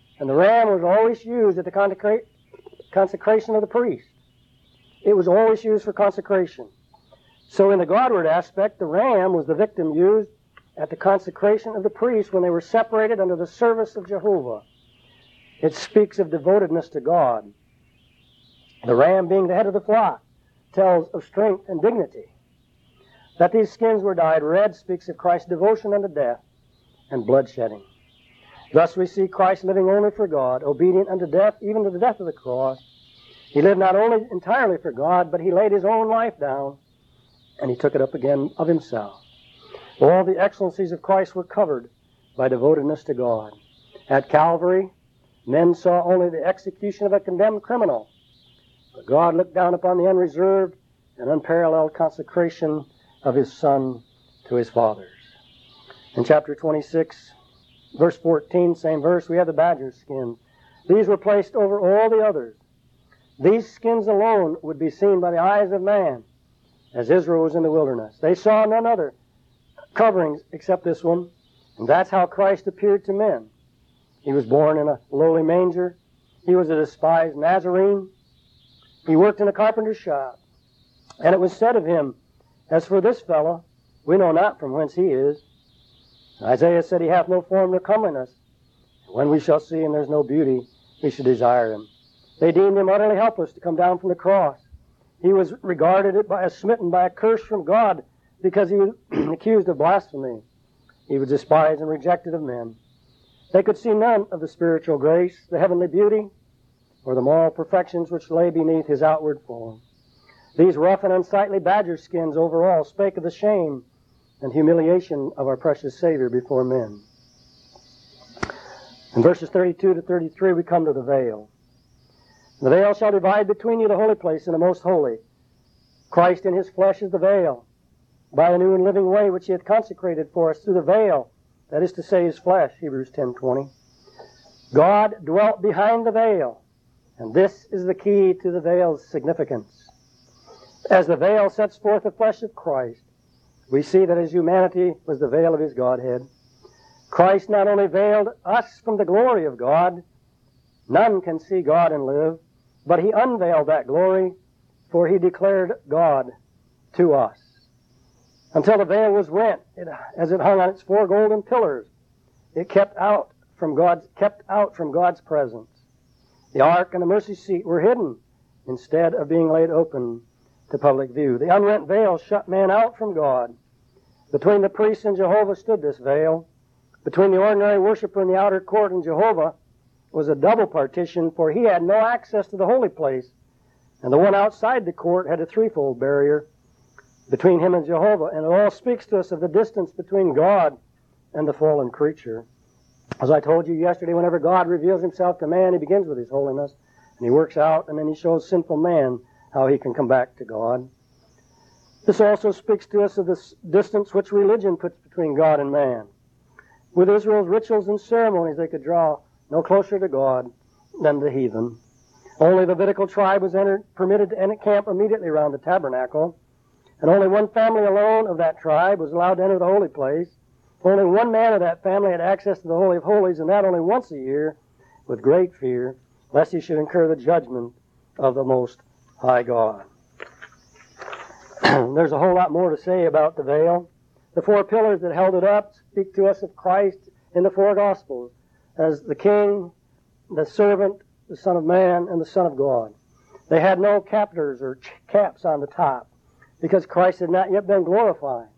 was always used at the consecration of the priest. It was always used for consecration. So in the Godward aspect, the ram was the victim used at the consecration of the priest when they were separated under the service of Jehovah. It speaks of devotedness to God. The ram, being the head of the flock, tells of strength and dignity. That these skins were dyed red speaks of Christ's devotion unto death and bloodshedding. Thus we see Christ living only for God, obedient unto death, even to the death of the cross. He lived not only entirely for God, but he laid his own life down, and he took it up again of himself. All the excellencies of Christ were covered by devotedness to God. At Calvary, men saw only the execution of a condemned criminal, but God looked down upon the unreserved and unparalleled consecration of his Son to his fathers. In chapter 26, verse 14, same verse, we have the badger skins. These were placed over all the others. These skins alone would be seen by the eyes of man as Israel was in the wilderness. They saw none other coverings except this one, and that's how Christ appeared to men. He was born in a lowly manger. He was a despised Nazarene. He worked in a carpenter's shop. And it was said of him, as for this fellow, we know not from whence he is. Isaiah said, he hath no form nor comeliness. When we shall see him, there's no beauty, we should desire him. They deemed him utterly helpless to come down from the cross. He was regarded as smitten by a curse from God because he was accused of blasphemy. He was despised and rejected of men. They could see none of the spiritual grace, the heavenly beauty, or the moral perfections which lay beneath his outward form. These rough and unsightly badger skins over all spake of the shame and humiliation of our precious Savior before men. In verses 32 to 33, we come to the veil. The veil shall divide between you the holy place and the most holy. Christ in his flesh is the veil, by a new and living way which he hath consecrated for us through the veil, that is to say, his flesh, Hebrews 10:20. God dwelt behind the veil, and this is the key to the veil's significance. As the veil sets forth the flesh of Christ, we see that his humanity was the veil of his Godhead. Christ not only veiled us from the glory of God, none can see God and live, but he unveiled that glory, for he declared God to us. Until the veil was rent, as it hung on its four golden pillars, it kept out from God's presence. The ark and the mercy seat were hidden instead of being laid open to public view. The unrent veil shut man out from God. Between the priest and Jehovah stood this veil. Between the ordinary worshiper in the outer court and Jehovah was a double partition, for he had no access to the holy place, and the one outside the court had a threefold barrier between him and Jehovah. And it all speaks to us of the distance between God and the fallen creature. As I told you yesterday, whenever God reveals himself to man, he begins with his holiness, and he works out, and then he shows sinful man how he can come back to God. This also speaks to us of the distance which religion puts between God and man. With Israel's rituals and ceremonies, they could draw no closer to God than the heathen. Only the Levitical tribe was permitted to encamp immediately around the tabernacle, and only one family alone of that tribe was allowed to enter the holy place. Only one man of that family had access to the Holy of Holies, and that only once a year, with great fear, lest he should incur the judgment of the Most High God. There's a whole lot more to say about the veil. The four pillars that held it up speak to us of Christ in the four Gospels as the King, the servant, the Son of Man, and the Son of God. They had no captors or caps on the top because Christ had not yet been glorified.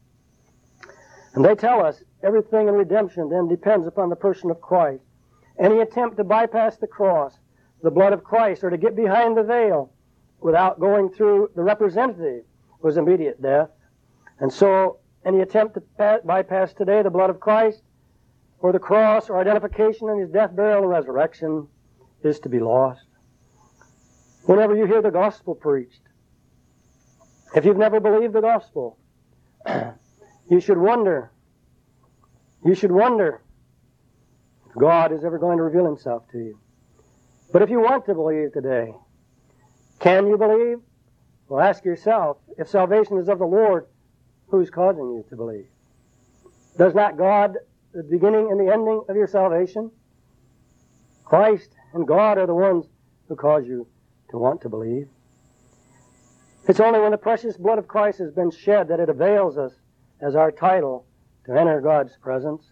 And they tell us everything in redemption then depends upon the person of Christ. Any attempt to bypass the cross, the blood of Christ, or to get behind the veil without going through the representative was immediate death. And so any attempt to bypass today the blood of Christ or the cross or identification in his death, burial, and resurrection is to be lost. Whenever you hear the gospel preached, if you've never believed the gospel, you should wonder if God is ever going to reveal himself to you. But if you want to believe today, can you believe? Well, ask yourself, if salvation is of the Lord, who's causing you to believe? Does not God the beginning and the ending of your salvation? Christ and God are the ones who cause you to want to believe. It's only when the precious blood of Christ has been shed that it avails us as our title to enter God's presence.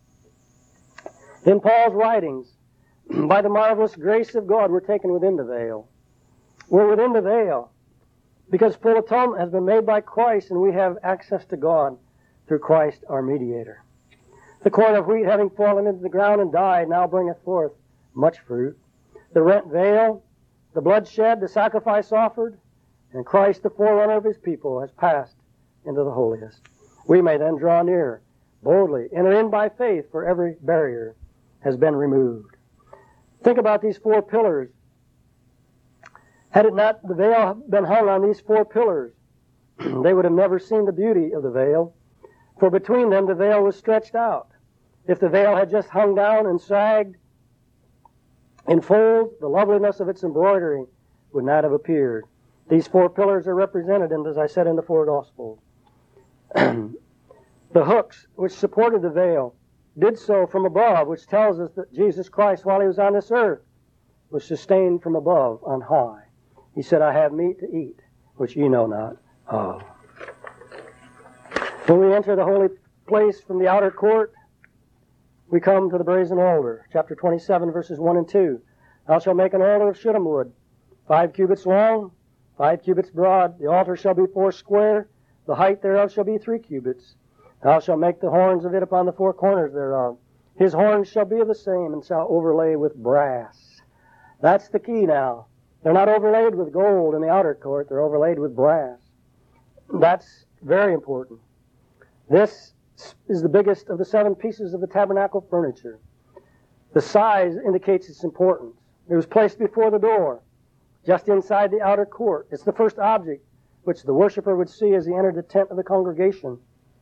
In Paul's writings, by the marvelous grace of God, we're taken within the veil. We're within the veil because full atonement has been made by Christ, and we have access to God through Christ our mediator. The corn of wheat, having fallen into the ground and died, now bringeth forth much fruit. The rent veil, the blood shed, the sacrifice offered, and Christ, the forerunner of his people, has passed into the holiest. We may then draw near, boldly, enter in by faith, for every barrier has been removed. Think about these four pillars. Had it not the veil been hung on these four pillars, they would have never seen the beauty of the veil, for between them the veil was stretched out. If the veil had just hung down and sagged in folds, the loveliness of its embroidery would not have appeared. These four pillars are represented, as I said, in the four Gospels. The hooks which supported the veil did so from above, which tells us that Jesus Christ, while he was on this earth, was sustained from above on high. He said, I have meat to eat, which ye know not of. When we enter the holy place from the outer court, we come to the brazen altar. Chapter 27, verses 1 and 2. Thou shalt make an altar of shittim wood, 5 cubits long, 5 cubits broad. The altar shall be 4 square. The height thereof shall be 3 cubits. Thou shalt make the horns of it upon the 4 corners thereof. His horns shall be of the same, and shall overlay with brass. That's the key now. They're not overlaid with gold in the outer court. They're overlaid with brass. That's very important. This is the biggest of the 7 pieces of the tabernacle furniture. The size indicates its importance. It was placed before the door, just inside the outer court. It's the first object which the worshiper would see as he entered the tent of the congregation.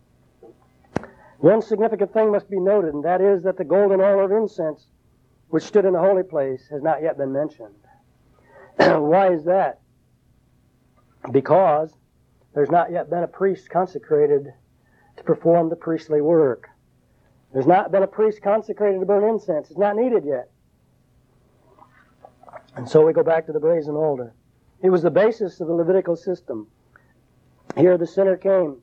One significant thing must be noted, and that is that the golden altar of incense, which stood in the holy place, has not yet been mentioned. Why is that? Because there's not yet been a priest consecrated to perform the priestly work. There's not been a priest consecrated to burn incense. It's not needed yet. And so we go back to the brazen altar. It was the basis of the Levitical system. Here the sinner came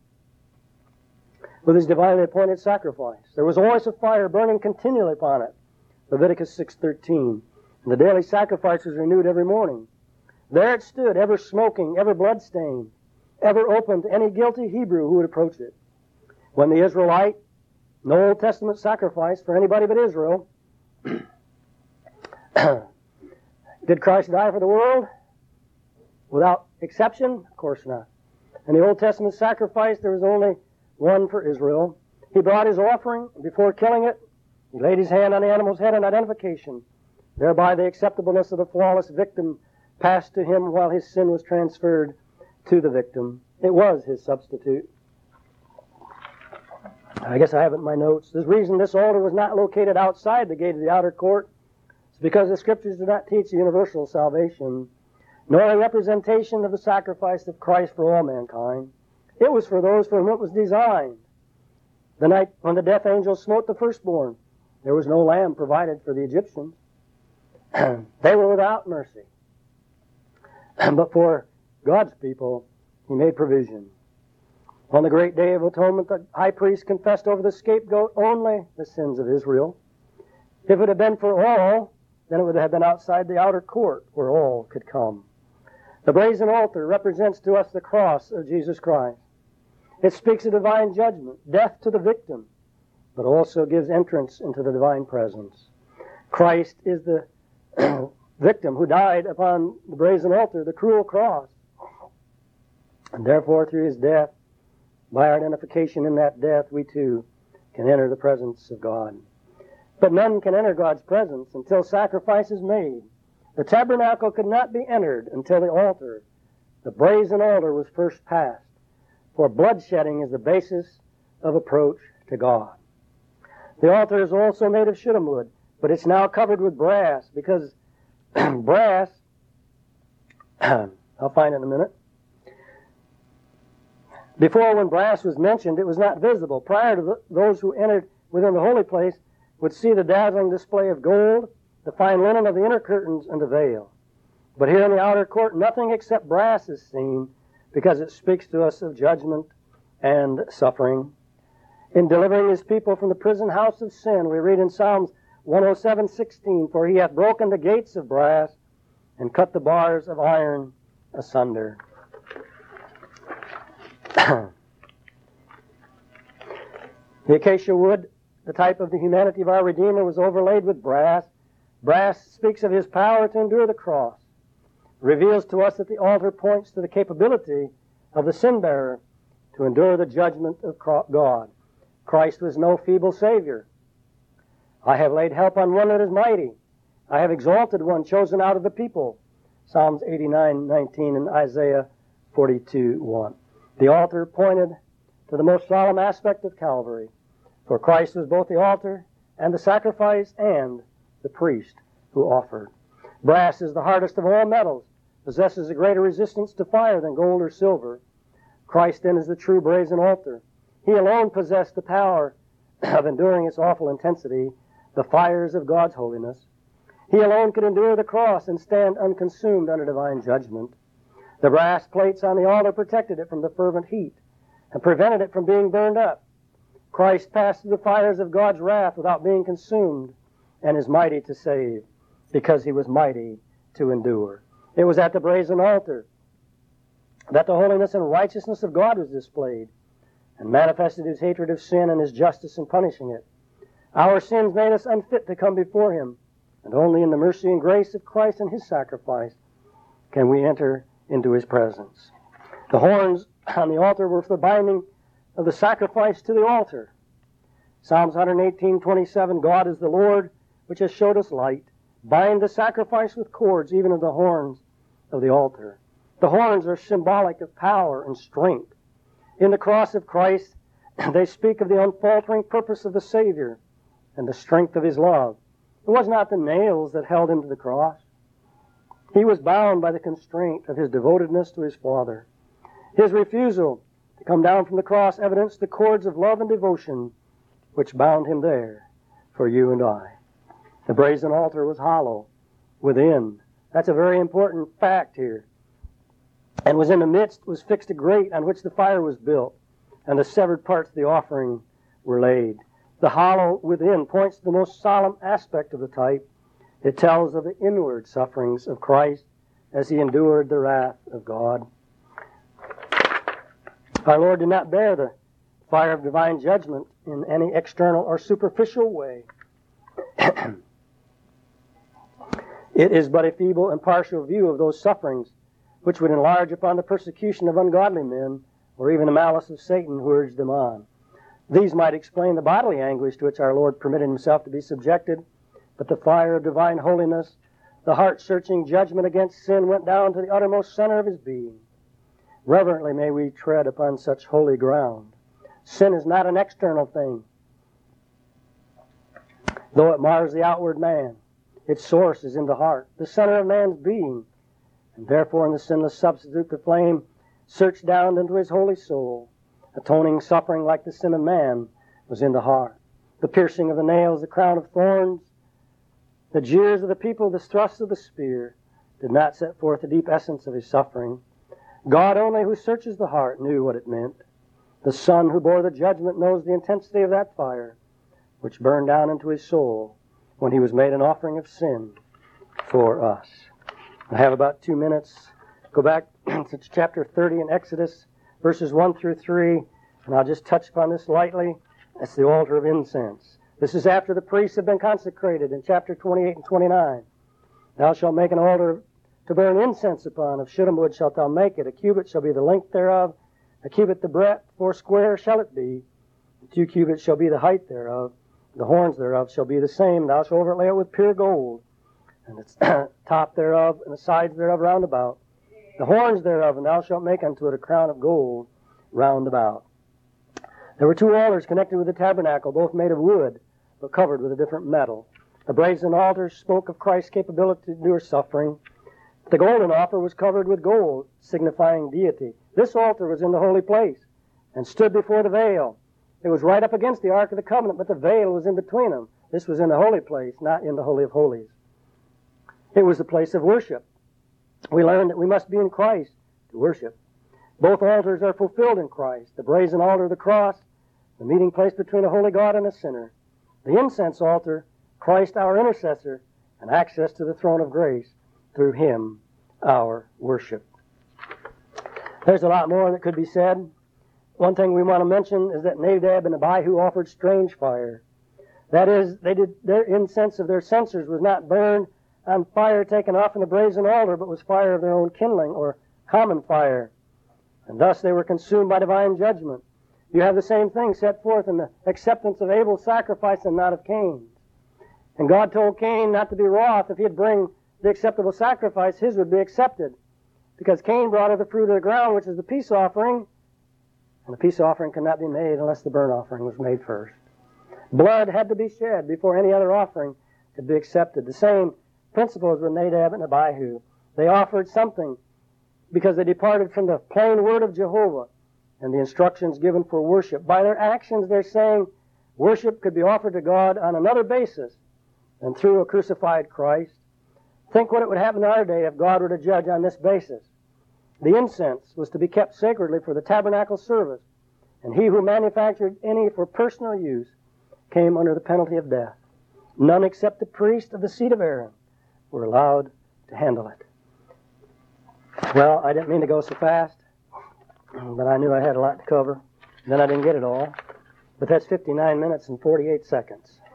with his divinely appointed sacrifice. There was always a fire burning continually upon it. Leviticus 6:13. And the daily sacrifice was renewed every morning. There it stood, ever smoking, ever blood-stained, ever open to any guilty Hebrew who would approach it. When the Israelite, no Old Testament sacrifice for anybody but Israel, did Christ die for the world? Without exception? Of course not. In the Old Testament sacrifice, there was only one for Israel. He brought his offering. Before killing it, he laid his hand on the animal's head in identification. Thereby the acceptableness of the flawless victim passed to him while his sin was transferred to the victim. It was his substitute. I guess I have it in my notes. The reason this altar was not located outside the gate of the outer court is because the Scriptures do not teach universal salvation, nor a representation of the sacrifice of Christ for all mankind. It was for those for whom it was designed. The night when the death angel smote the firstborn, there was no lamb provided for the Egyptians. They were without mercy. But for God's people, he made provision. On the great day of atonement, the high priest confessed over the scapegoat only the sins of Israel. If it had been for all, then it would have been outside the outer court where all could come. The brazen altar represents to us the cross of Jesus Christ. It speaks of divine judgment, death to the victim, but also gives entrance into the divine presence. Christ is the victim who died upon the brazen altar, the cruel cross. And therefore, through his death, by our identification in that death, we too can enter the presence of God. But none can enter God's presence until sacrifice is made. The tabernacle could not be entered until the altar, the brazen altar, was first passed. For bloodshedding is the basis of approach to God. The altar is also made of shittim wood, but it's now covered with brass, because brass, I'll find it in a minute. Before, when brass was mentioned, it was not visible. Prior to those who entered within the holy place would see the dazzling display of gold, the fine linen of the inner curtains, and the veil. But here in the outer court, nothing except brass is seen, because it speaks to us of judgment and suffering. In delivering his people from the prison house of sin, we read in Psalms 107:16, "For he hath broken the gates of brass and cut the bars of iron asunder." The acacia wood, the type of the humanity of our Redeemer, was overlaid with brass. Brass speaks of his power to endure the cross. It reveals to us that the altar points to the capability of the sin-bearer to endure the judgment of God. Christ was no feeble Savior. "I have laid help on one that is mighty. I have exalted one chosen out of the people." Psalms 89:19 and Isaiah 42:1. The altar pointed to the most solemn aspect of Calvary, for Christ was both the altar and the sacrifice and the priest who offered. Brass is the hardest of all metals, possesses a greater resistance to fire than gold or silver. Christ then is the true brazen altar. He alone possessed the power of enduring its awful intensity, the fires of God's holiness. He alone could endure the cross and stand unconsumed under divine judgment. The brass plates on the altar protected it from the fervent heat and prevented it from being burned up. Christ passed through the fires of God's wrath without being consumed, and is mighty to save, because he was mighty to endure. It was at the brazen altar that the holiness and righteousness of God was displayed, and manifested his hatred of sin and his justice in punishing it. Our sins made us unfit to come before him, and only in the mercy and grace of Christ and his sacrifice can we enter into his presence. The horns on the altar were for the binding of the sacrifice to the altar. Psalms 118:27, "God is the Lord, which has showed us light. Bind the sacrifice with cords, even of the horns of the altar." The horns are symbolic of power and strength. In the cross of Christ, they speak of the unfaltering purpose of the Savior and the strength of his love. It was not the nails that held him to the cross. He was bound by the constraint of his devotedness to his Father. His refusal to come down from the cross evidenced the cords of love and devotion which bound him there for you and I. The brazen altar was hollow within. That's a very important fact here. And was in the midst was fixed a grate on which the fire was built, and the severed parts of the offering were laid. The hollow within points to the most solemn aspect of the type. It tells of the inward sufferings of Christ as he endured the wrath of God. Our Lord did not bear the fire of divine judgment in any external or superficial way. It is but a feeble and partial view of those sufferings which would enlarge upon the persecution of ungodly men, or even the malice of Satan who urged them on. These might explain the bodily anguish to which our Lord permitted himself to be subjected, but the fire of divine holiness, the heart-searching judgment against sin, went down to the uttermost center of his being. Reverently may we tread upon such holy ground. Sin is not an external thing, though it mars the outward man. Its source is in the heart, the center of man's being. And therefore in the sinless substitute the flame searched down into his holy soul. Atoning suffering like the sin of man was in the heart. The piercing of the nails, the crown of thorns, the jeers of the people, the thrusts of the spear did not set forth the deep essence of his suffering. God only, who searches the heart, knew what it meant. The Son who bore the judgment knows the intensity of that fire which burned down into his soul when he was made an offering of sin for us. I have about 2 minutes. Go back to chapter 30 in Exodus, verses 1 through 3, and I'll just touch upon this lightly. That's the altar of incense. This is after the priests have been consecrated in chapter 28 and 29. Thou shalt make an altar to burn incense upon. Of shittim wood shalt thou make it. A cubit shall be the length thereof, a cubit the breadth, 4 square shall it be. 2 cubits shall be the height thereof. The horns thereof shall be the same. Thou shalt overlay it with pure gold, and the top thereof and the sides thereof round about. The horns thereof, and thou shalt make unto it a crown of gold round about. There were 2 altars connected with the tabernacle, both made of wood, but covered with a different metal. The brazen altar spoke of Christ's capability to endure suffering. The golden altar was covered with gold, signifying deity. This altar was in the holy place and stood before the veil. It was right up against the Ark of the Covenant, but the veil was in between them. This was in the holy place, not in the Holy of Holies. It was the place of worship. We learned that we must be in Christ to worship. Both altars are fulfilled in Christ. The brazen altar, the cross, the meeting place between a holy God and a sinner. The incense altar, Christ our intercessor, and access to the throne of grace through Him, our worship. There's a lot more that could be said. One thing we want to mention is that Nadab and Abihu offered strange fire. That is, their incense of their censers was not burned on fire taken off in the brazen altar, but was fire of their own kindling, or common fire. And thus they were consumed by divine judgment. You have the same thing set forth in the acceptance of Abel's sacrifice and not of Cain's. And God told Cain not to be wroth. If he'd bring the acceptable sacrifice, his would be accepted. Because Cain brought of the fruit of the ground, which is the peace offering, and the peace offering cannot be made unless the burnt offering was made first. Blood had to be shed before any other offering could be accepted. The same principle as with Nadab and Abihu. They offered something because they departed from the plain word of Jehovah and the instructions given for worship. By their actions, they're saying worship could be offered to God on another basis than through a crucified Christ. Think what it would happen in our day if God were to judge on this basis. The incense was to be kept sacredly for the tabernacle service, and he who manufactured any for personal use came under the penalty of death. None except the priest of the seed of Aaron were allowed to handle it. Well, I didn't mean to go so fast, but I knew I had a lot to cover. Then I didn't get it all. But that's 59 minutes and 48 seconds.